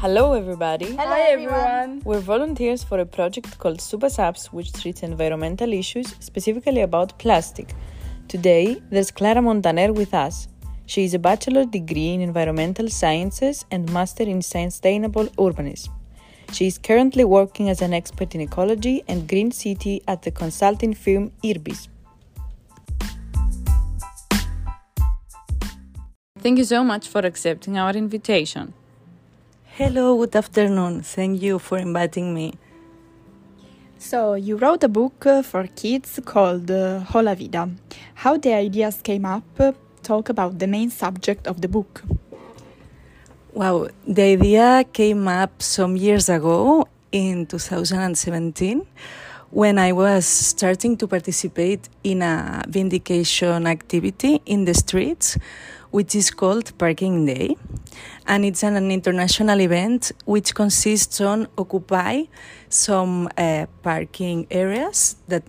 Hello everybody! Hello everyone! We're volunteers for a project called Subasaps, which treats environmental issues, specifically about plastic. Today, there's Clara Montaner with us. She is a bachelor degree in environmental sciences and master in sustainable urbanism. She is currently working as an expert in ecology and green city at the consulting firm Irbis. Thank you so much for accepting our invitation. Hello, good afternoon. Thank you for inviting me. So, you wrote a book for kids called Hola Vida. How the ideas came up, talk about the main subject of the book. Wow, the idea came up some years ago in 2017 when I was starting to participate in a vindication activity in the streets, which is called Parking Day. And it's an international event which consists on occupy some parking areas that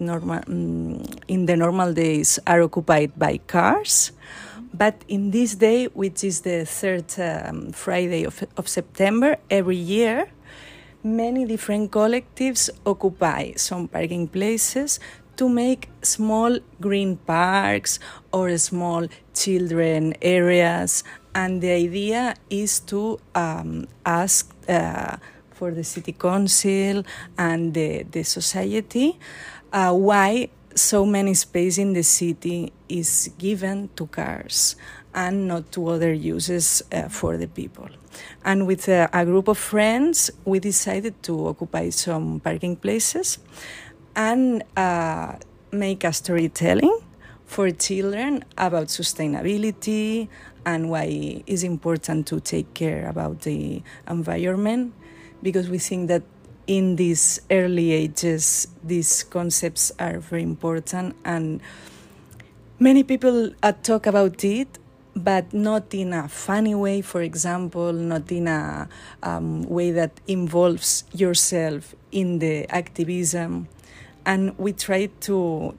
in the normal days are occupied by cars. But in this day, which is the third Friday of September, every year, many different collectives occupy some parking places to make small green parks or small children areas. And the idea is to ask for the city council and the society why so many space in the city is given to cars and not to other uses for the people. And with a group of friends, we decided to occupy some parking places and make a storytelling for children about sustainability and why it's important to take care about the environment, because we think that in these early ages, these concepts are very important, and many people talk about it, but not in a funny way, for example, not in a way that involves yourself in the activism. And we try to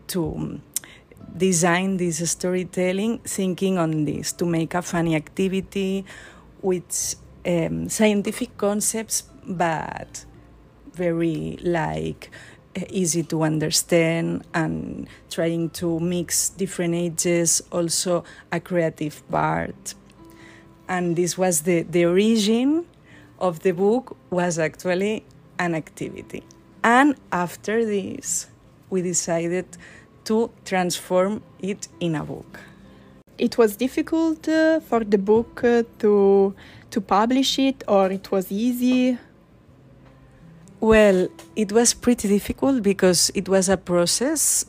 design this storytelling thinking on this, to make a funny activity with scientific concepts, but very easy to understand, and trying to mix different ages, also a creative part. And this was the origin of the book, was actually an activity. And after this, we decided to transform it in a book. It was difficult for the book to publish it, or it was easy? Well, it was pretty difficult because it was a process,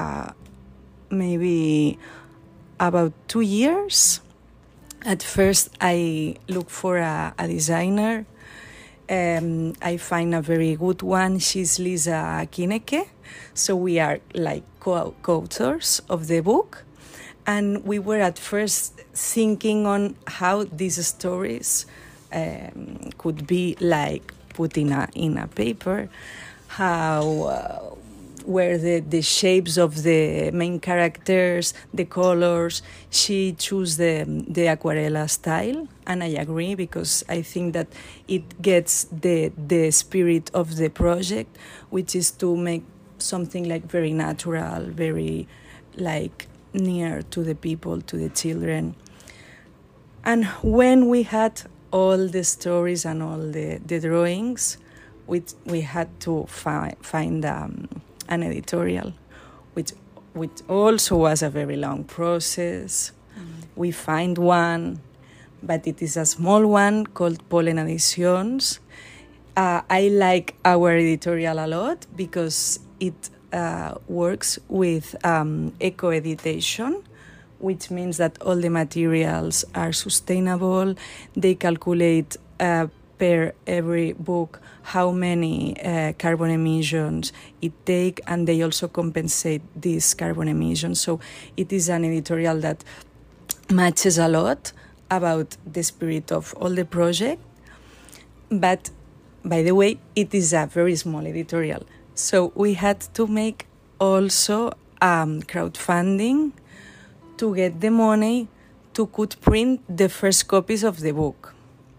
maybe about 2 years. At first, I looked for a designer. I find a very good one. She's Lisa Kineke. So we are like co-authors of the book. And we were at first thinking on how these stories could be like put in a paper, how were the shapes of the main characters, the colors. She chose the aquarela style, and I agree, because I think that it gets the spirit of the project, which is to make something like very natural, very like near to the people, to the children. And when we had all the stories and all the drawings, we had to find an editorial, which also was a very long process. We find one, but it is a small one called Pollen Editions. I like our editorial a lot because it works with eco-editation, which means that all the materials are sustainable. They calculate per every book how many carbon emissions it takes, and they also compensate these carbon emissions. So it is an editorial that matches a lot about the spirit of all the project. But, by the way, it is a very small editorial. So we had to make also crowdfunding to get the money to could print the first copies of the book.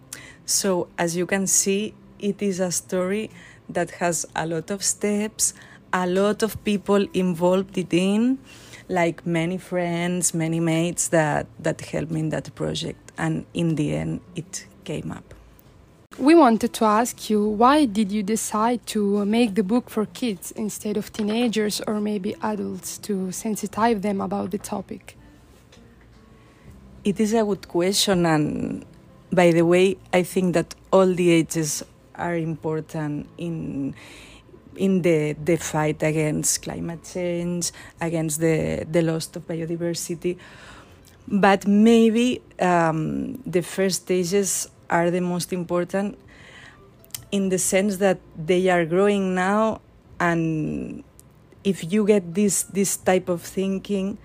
So as you can see, it is a story that has a lot of steps, a lot of people involved in, like many friends, many mates that helped me in that project. And in the end, it came up. We wanted to ask you, why did you decide to make the book for kids instead of teenagers or maybe adults to sensitize them about the topic? It is a good question, and by the way, I think that all the ages are important in the fight against climate change, against the loss of biodiversity. But maybe the first stages are the most important in the sense that they are growing now, and if you get this type of thinking,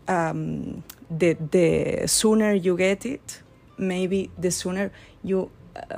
the sooner you get it, maybe the sooner you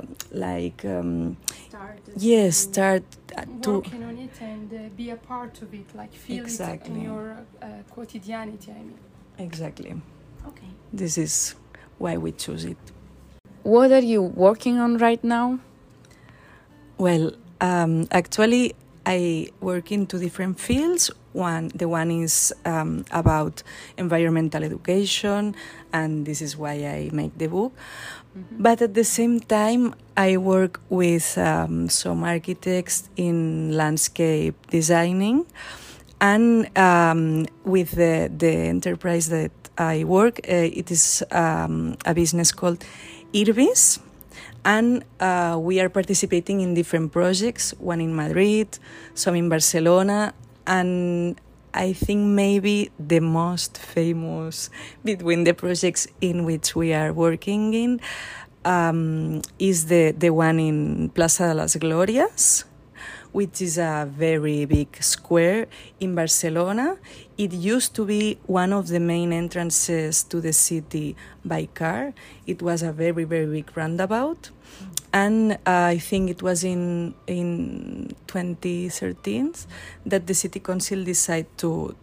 start to working on it and be a part of it, like feel exactly. it in your quotidianity, I mean. Exactly. Okay. This is why we choose it. What are you working on right now? Well, actually, I work in two different fields. The one is about environmental education, and this is why I make the book. Mm-hmm. But at the same time, I work with some architects in landscape designing, and with the enterprise that I work, it is a business called Irbis. And we are participating in different projects, one in Madrid, some in Barcelona, and I think maybe the most famous between the projects in which we are working in is the one in Plaza de las Glorias, which is a very big square in Barcelona. It used to be one of the main entrances to the city by car. It was a very, very big roundabout. And I think it was in 2013 that the city council decided to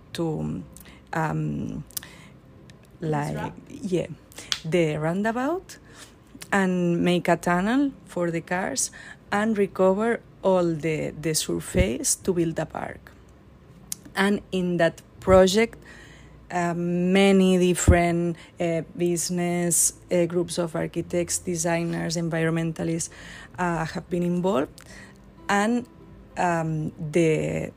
the roundabout and make a tunnel for the cars and recover all the surface to build a park. And in that project, many different business groups of architects, designers, environmentalists have been involved, and the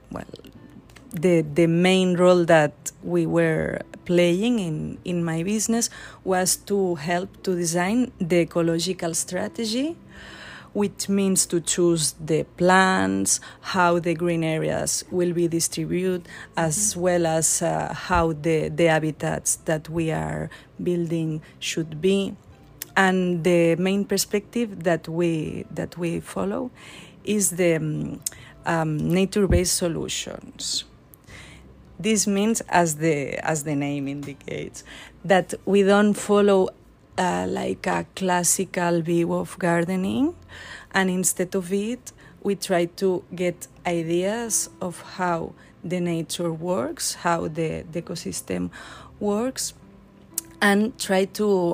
main role that we were playing in my business was to help to design the ecological strategy, which means to choose the plants, how the green areas will be distributed, as well as how the habitats that we are building should be. And the main perspective that we follow is the nature-based solutions. This means, as the name indicates, that we don't follow like a classical view of gardening, and instead of it, we try to get ideas of how the nature works, how the ecosystem works, and try to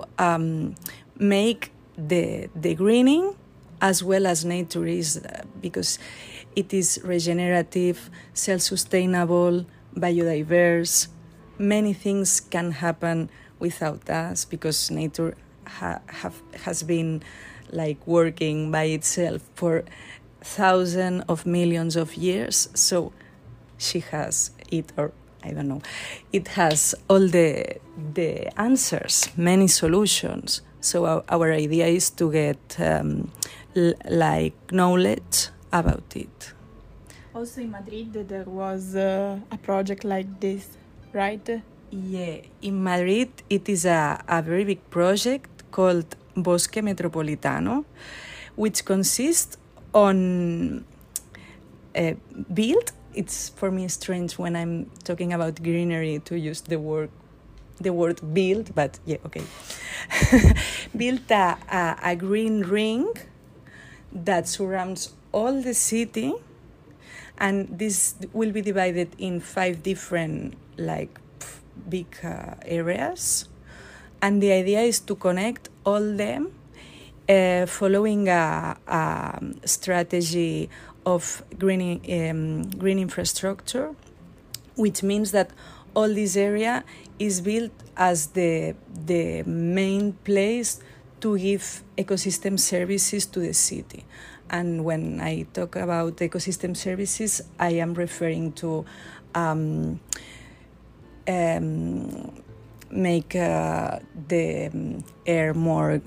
make the greening as well as nature is, because it is regenerative, self-sustainable, biodiverse. Many things can happen without us, because nature has been like working by itself for thousands of millions of years. So she has it, or I don't know, it has all the answers, many solutions. So our idea is to get like knowledge about it. Also in Madrid there was a project like this, right? Yeah, in Madrid it is a very big project called Bosque Metropolitano, which consists on build. It's for me strange when I'm talking about greenery to use the word build, but yeah, okay. Built a green ring that surrounds all the city, and this will be divided in 5 different big areas, and the idea is to connect all them following a strategy of green infrastructure, which means that all this area is built as the main place to give ecosystem services to the city. And when I talk about ecosystem services, I am referring to make the air more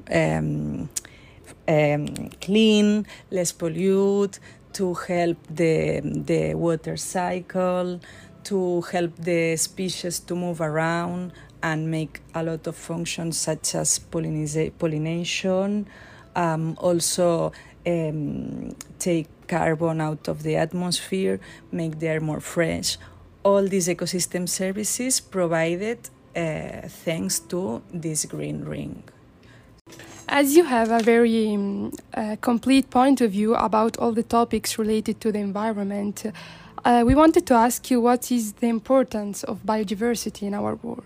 clean, less pollute, to help the water cycle, to help the species to move around and make a lot of functions such as pollination, also take carbon out of the atmosphere, make the air more fresh. All these ecosystem services provided thanks to this green ring. As you have a very complete point of view about all the topics related to the environment, we wanted to ask you what is the importance of biodiversity in our world?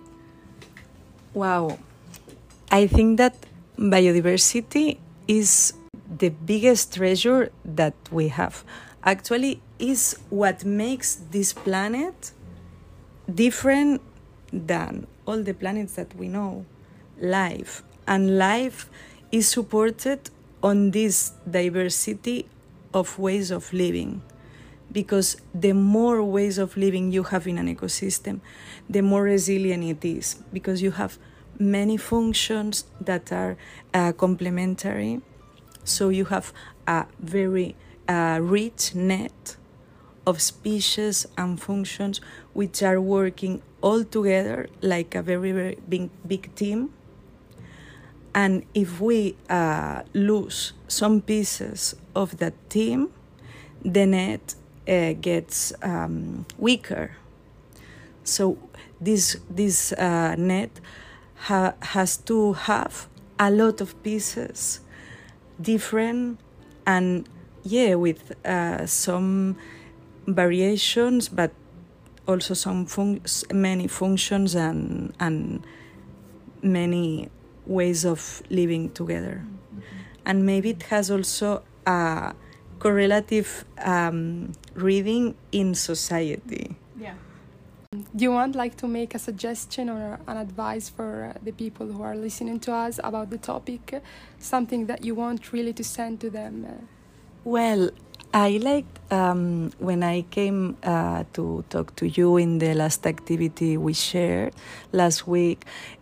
Wow. I think that biodiversity is the biggest treasure that we have. Actually, is what makes this planet different than all the planets that we know. Life. And life is supported on this diversity of ways of living. Because the more ways of living you have in an ecosystem, the more resilient it is. Because you have many functions that are complementary. So you have a very rich net of species and functions which are working all together like a very, very big team. And if we lose some pieces of that team, the net gets weaker. So this net has to have a lot of pieces, different and with some variations, but also some many functions and many ways of living together. Mm-hmm. And maybe it has also a correlative reading in society. Yeah. Do you want to make a suggestion or an advice for the people who are listening to us about the topic? Something that you want really to send to them? Well, I liked when I came to talk to you in the last activity we shared last week.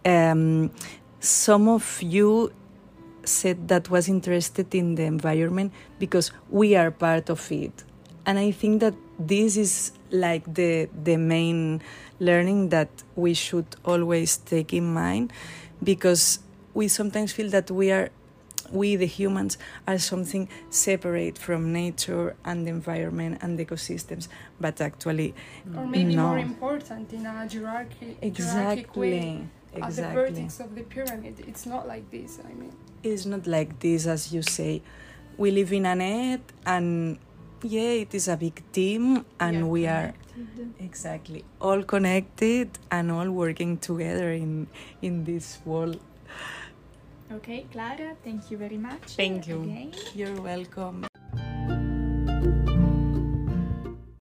Some of you said that was interested in the environment because we are part of it. And I think that this is the main learning that we should always take in mind, because we sometimes feel that we the humans are something separate from nature and the environment and the ecosystems, but actually or maybe no. More important in a hierarchic way. At the vertex of the pyramid, it's not like this. It's not like this, as you say. We live in a net, and it is a big team, and we are exactly all connected and all working together in this world. Okay, Clara, thank you very much. Thank you. Again. You're welcome.